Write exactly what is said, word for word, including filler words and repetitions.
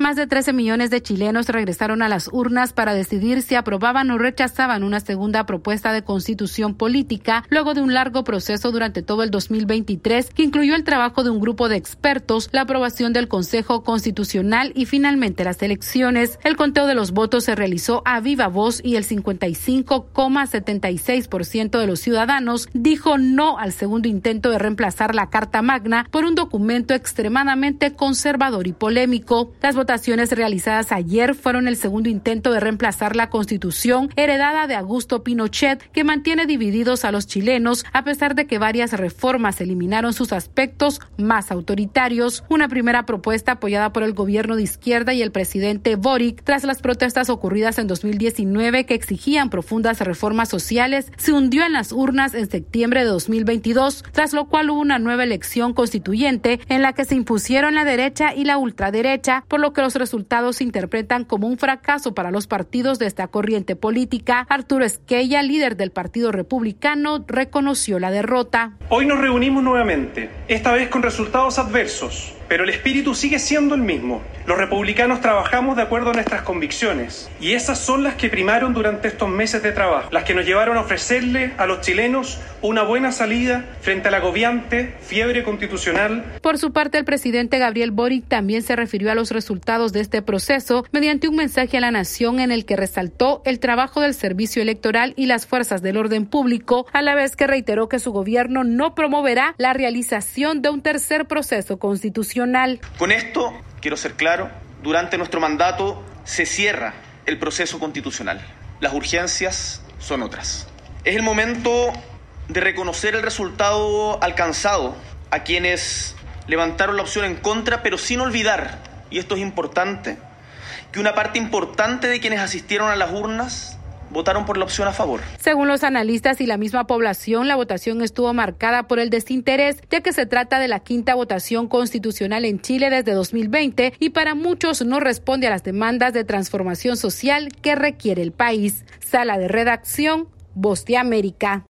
Más de trece millones de chilenos regresaron a las urnas para decidir si aprobaban o rechazaban una segunda propuesta de constitución política luego de un largo proceso durante todo el dos mil veintitrés que incluyó el trabajo de un grupo de expertos, la aprobación del Consejo Constitucional y finalmente las elecciones. El conteo de los votos se realizó a viva voz y el cincuenta y cinco coma setenta y seis por ciento de los ciudadanos dijo no al segundo intento de reemplazar la Carta Magna por un documento extremadamente conservador y polémico. Las votaciones realizadas ayer fueron el segundo intento de reemplazar la Constitución heredada de Augusto Pinochet, que mantiene divididos a los chilenos a pesar de que varias reformas eliminaron sus aspectos más autoritarios. Una primera propuesta apoyada por el gobierno de izquierda y el presidente Boric tras las protestas ocurridas en dos mil diecinueve que exigían profundas reformas sociales se hundió en las urnas en septiembre de dos mil veintidós, tras lo cual hubo una nueva elección constituyente en la que se impusieron la derecha y la ultraderecha, por lo que los resultados se interpretan como un fracaso para los partidos de esta corriente política. Arturo Esquella, líder del Partido Republicano, reconoció la derrota. Hoy nos reunimos nuevamente, esta vez con resultados adversos, pero el espíritu sigue siendo el mismo. Los republicanos trabajamos de acuerdo a nuestras convicciones y esas son las que primaron durante estos meses de trabajo, las que nos llevaron a ofrecerle a los chilenos una buena salida frente a la agobiante fiebre constitucional. Por su parte, el presidente Gabriel Boric también se refirió a los resultados de este proceso mediante un mensaje a la nación en el que resaltó el trabajo del servicio electoral y las fuerzas del orden público, a la vez que reiteró que su gobierno no promoverá la realización de un tercer proceso constitucional. Con esto, quiero ser claro, durante nuestro mandato se cierra el proceso constitucional. Las urgencias son otras. Es el momento de reconocer el resultado alcanzado a quienes levantaron la opción en contra, pero sin olvidar, y esto es importante, que una parte importante de quienes asistieron a las urnas votaron por la opción a favor. Según los analistas y la misma población, la votación estuvo marcada por el desinterés, ya que se trata de la quinta votación constitucional en Chile desde dos mil veinte y para muchos no responde a las demandas de transformación social que requiere el país. Sala de redacción, Voz de América.